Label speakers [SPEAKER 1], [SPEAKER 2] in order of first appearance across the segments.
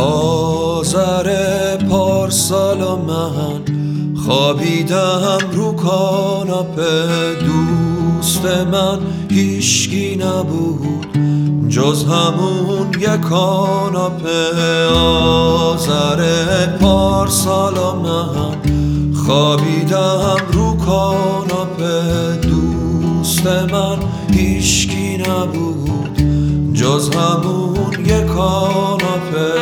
[SPEAKER 1] آذر پارسال و من خوابیدم رو کاناپه. دوست من هیچکی نبود جز همون یک کاناپه. آذر پارسال و من خوابیدم رو کاناپه. دوست من هیچکی نبود جز همون یک کاناپه.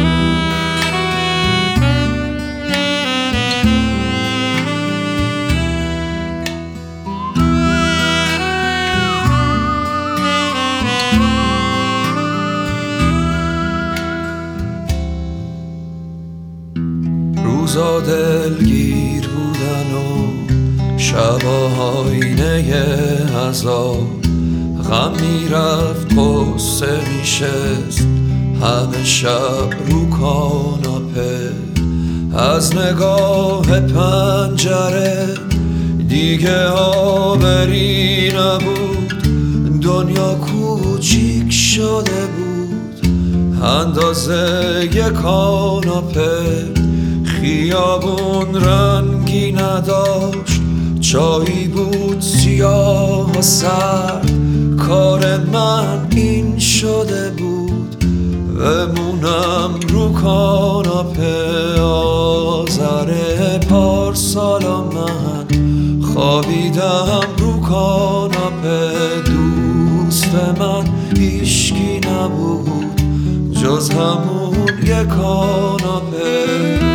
[SPEAKER 1] روزا دلگیر بودن و شبا آینه عذاب. غم میرفت قصه میشست همه شب رو کاناپه. از نگاه پنجره دیگه آبری نبود. دنیا کوچیک شده بود اندازه یک کاناپه. خیابون رنگی نداشت، چایی بود سیاه و سرد. کار من این شده بود بمونم رو کاناپه. آذر پارسال من خوابیدم رو کاناپه. دوست من هیچکی نبود جز همون یک کاناپه.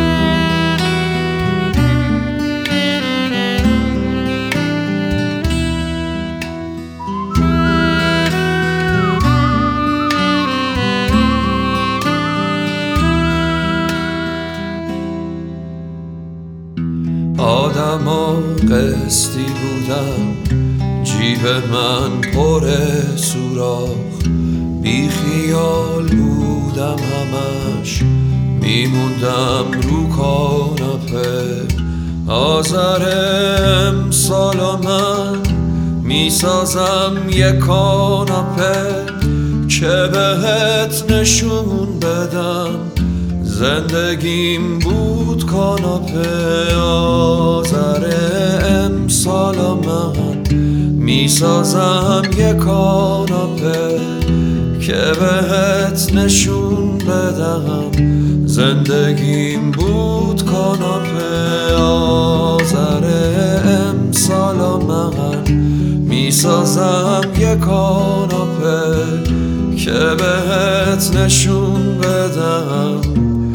[SPEAKER 1] آدم ها قسطی بودن، جیب من پر سوراخ. بی خیال بودم همش، میموندم رو کاناپه. آذر امسال من میسازم یک کاناپه که بهت نشون بدم زندگیم بود کاناپه. آذر امسال من میسازم یک کاناپه که بهت نشون بدم زندگیم بود کاناپه. آذر امسال من میسازم یک کاناپه که بهت نشون بدم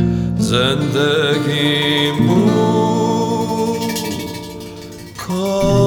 [SPEAKER 1] زندگیم بود کاناپه.